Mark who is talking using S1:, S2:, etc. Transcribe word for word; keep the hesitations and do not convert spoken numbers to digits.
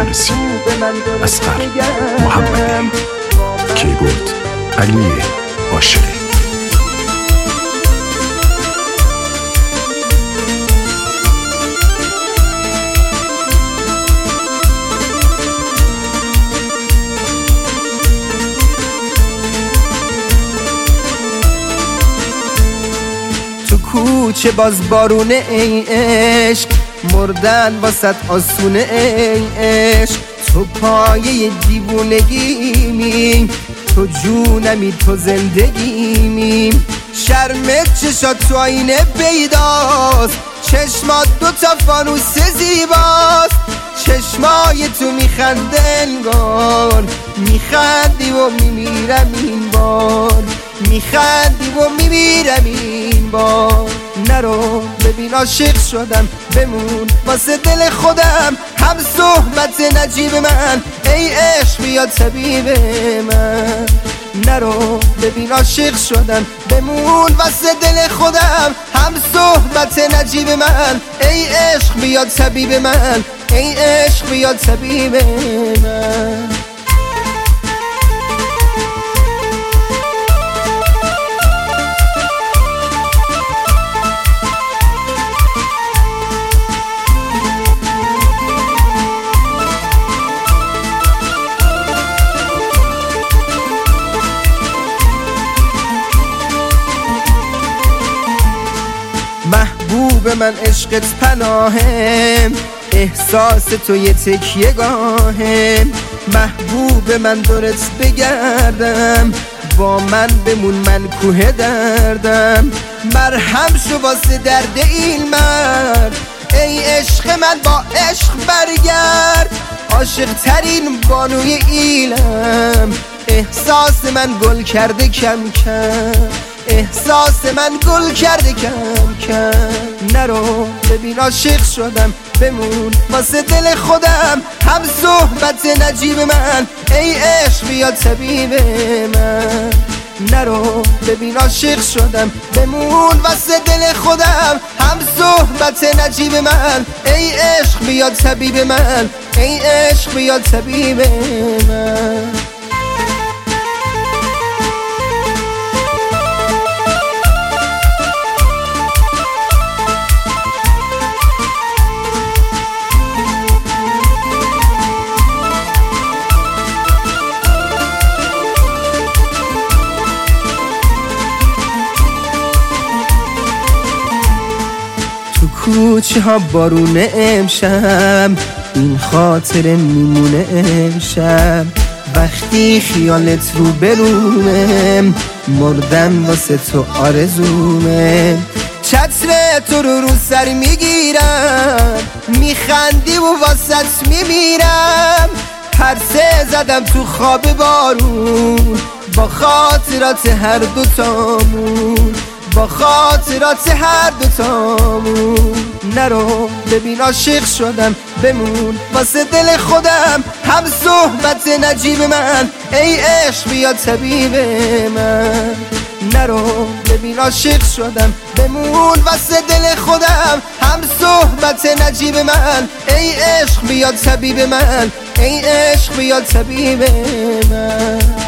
S1: مهندسی اصغر محمدی، کیبورد علی عاشقی.
S2: تو کوچه باز بارونه ای عشق، مردن واسط آسونه ای عشق. تو پایه دیوونگیمی، تو جونمی تو زندگیمی. شرمت چشات تو آینه پیداست، چشمات دو تا فانوس زیباست. چشمای تو میخنده انگار میخندی و میمیرم این بار، میخندی و میمیرم این بار. نرو ببین عاشق شدم، بمون واسه دل خودم. هم صحبت نجیب من، ای عشق بیا طبیب من. نرو ببین عاشق شدم، بمون واسه دل خودم. هم صحبت نجیب من، ای عشق بیا طبیب من، ای عشق بیا طبیب من. محبوب من عشقت پناهم، احساس تو یه تکیه گاهم. محبوب من دورت بگردم، با من بمون من کوه دردم. مرهم شو واسه درد این مرد، ای عشق من با عشق برگرد. عاشق ترین بانوی ایلم، احساس من گل کرده کم کم، احساس من گل کرده کم کم. نرو ببین عاشق شدم، بمون واسه دل خودم. هم صحبت نجیب من، ای عشق بیا طبیب من. نرو ببین عاشق شدم، بمون واسه دل خودم. هم صحبت نجیب من، ای عشق بیا طبیب من، ای عشق بیا طبیب من. کوچه ها بارونه امشب، این خاطر میمونه امشب. وقتی خیالت رو برومه، مردن واسه تو آرزومه. چتر تو رو رو سر میگیرم، میخندی و واسط میمیرم. پرسه زدم تو خواب بارون، با خاطرات هر دوتامون، با خاطرات هر دوتامون. نرو ببین عاشق شدم، بمون واسه دل خودم. هم صحبت نجیب من، ای عشق بیا طبیب من. نرو ببین عاشق شدم، بمون واسه دل خودم. هم صحبت نجیب من، ای عشق بیا طبیب من، ای عشق بیا طبیب من.